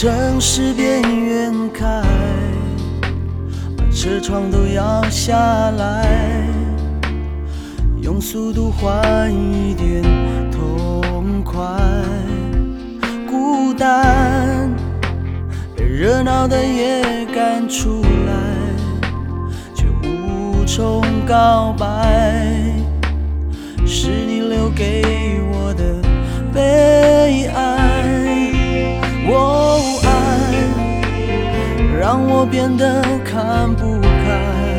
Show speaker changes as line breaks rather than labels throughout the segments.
城市边缘开，把车窗都摇下来，用速度换一点痛快。孤单被热闹的夜赶出来，却无从告白，是你留给我的悲哀。爱让我变得看不开，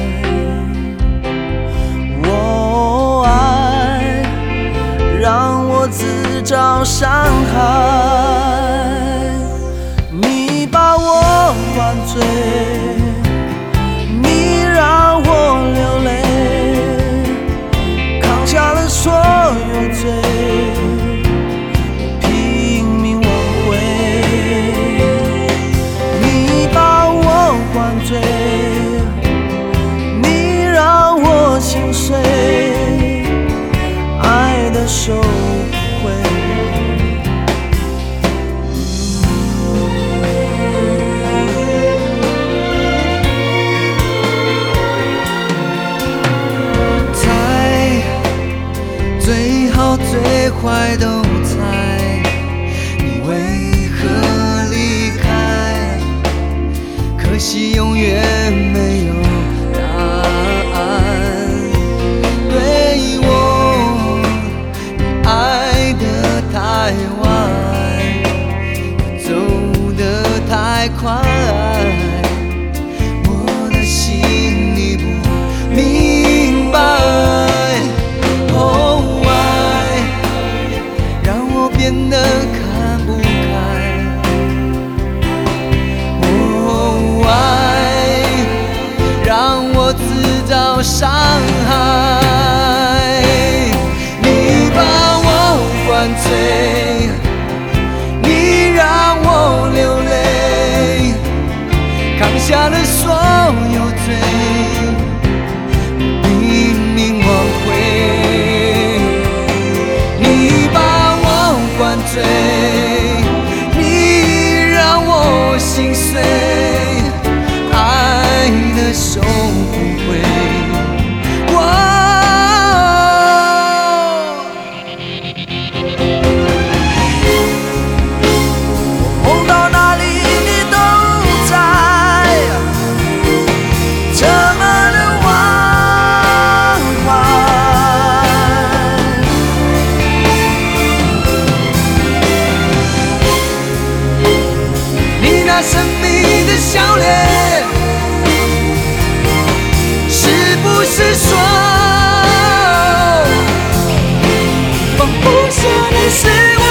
爱让我自找伤害。你把我灌醉，你让我流泪，扛下了所有罪，你让我心碎，爱的收不回。猜最好最坏都猜，你为何离开？可惜永远没有答案。对我，你爱得太晚，走得太快，我的心里不明白。爱让我变得看不开。自找伤害，你把我灌醉，你让我流泪，扛下了所有罪，拼命挽回。你把我灌醉，你让我心碎，爱的收不回。我梦到哪里你都在，怎么能忘怀？你那神秘的笑脸，是说放不下的是我。